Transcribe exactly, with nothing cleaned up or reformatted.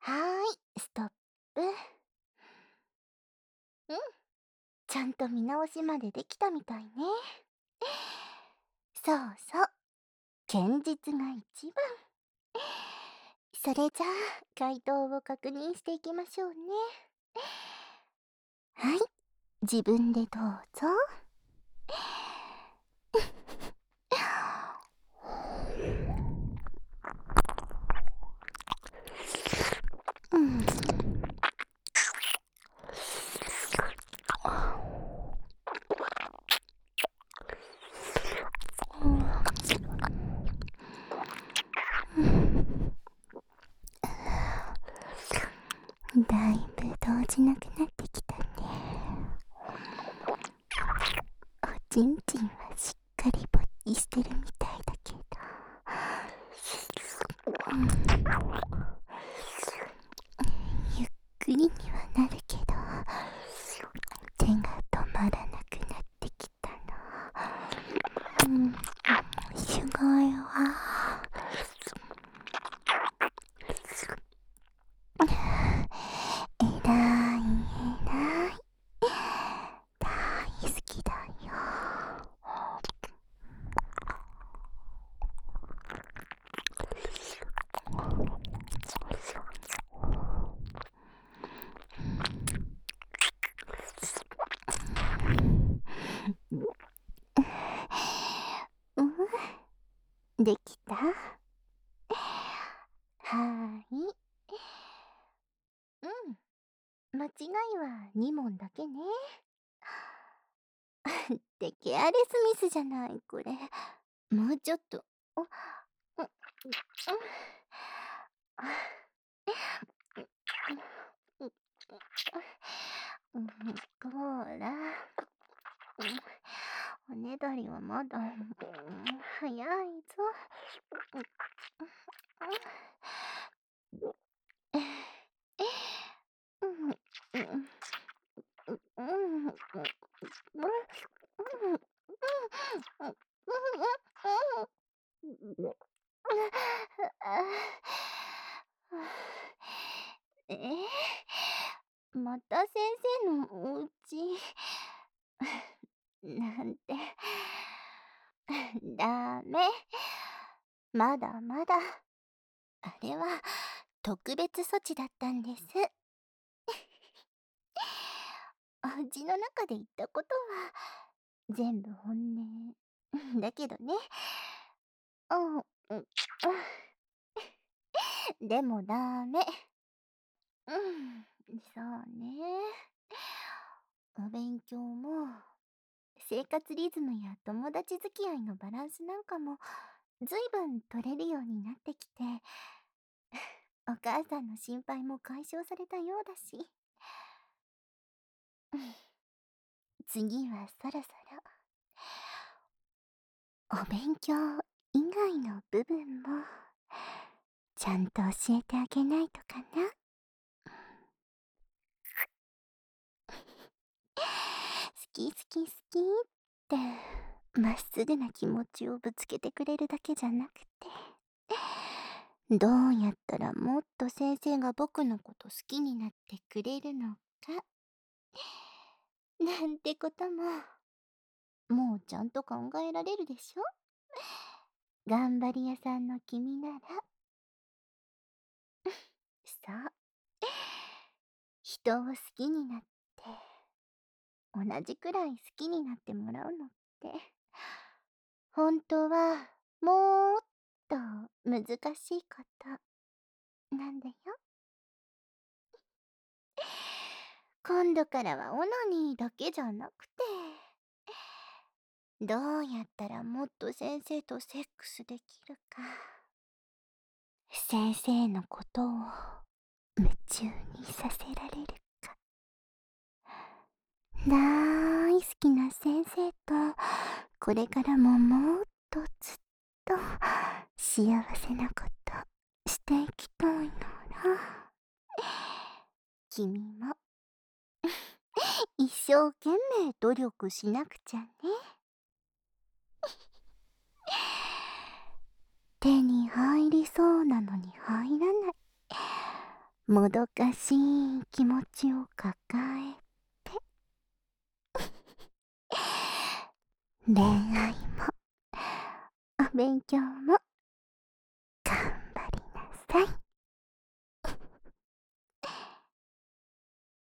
はーい、ストップ。うん、ちゃんと見直しまでできたみたいね。そうそう、堅実が一番。それじゃあ、回答を確認していきましょうね。はい、自分でどうぞ。うん。だいぶ動じなくなってきたね。おちんちんはしっかり勃起してるみたいだけど、うん、ゆっくりにはなるけど、手が止まらなくなってきたの。うん、すごいわ。えらいえらい。大好きだよ。うん、できた？はーい。うん、間違いはに問だけね。ってケアレスミスじゃないこれ。もうちょっと。あ、うん、うん、うん、こら。おねだりはまだ、うん、早いぞ。うん、うん、うん、うん、えー、また先生のおうちなんて。ダメ。まだまだ。あれは特別措置だったんです。お家の中で言ったことは全部本音だけどね。うん、うん、でもダメ。うん、そうね。お勉強も生活リズムや友達付き合いのバランスなんかもずいぶん取れるようになってきて、お母さんの心配も解消されたようだし。次はそろそろお勉強以外の部分もちゃんと教えてあげないとかな。好き好き好きってまっすぐな気持ちをぶつけてくれるだけじゃなくて、どうやったらもっと先生が僕のこと好きになってくれるのかなんてことももうちゃんと考えられるでしょ。頑張り屋さんの君なら。そう、人を好きになって同じくらい好きになってもらうのって本当はもっと難しいことなんだよ。今度からはオナニーだけじゃなくて、どうやったらもっと先生とセックスできるか、先生のことを夢中にさせられるか、大好きな先生とこれからももっとずっと幸せなことしていきたいなら、君も一生懸命努力しなくちゃね。手に入りそうなのに入らない。 もどかしい気持ちを抱えて恋愛もお勉強も頑張りなさい。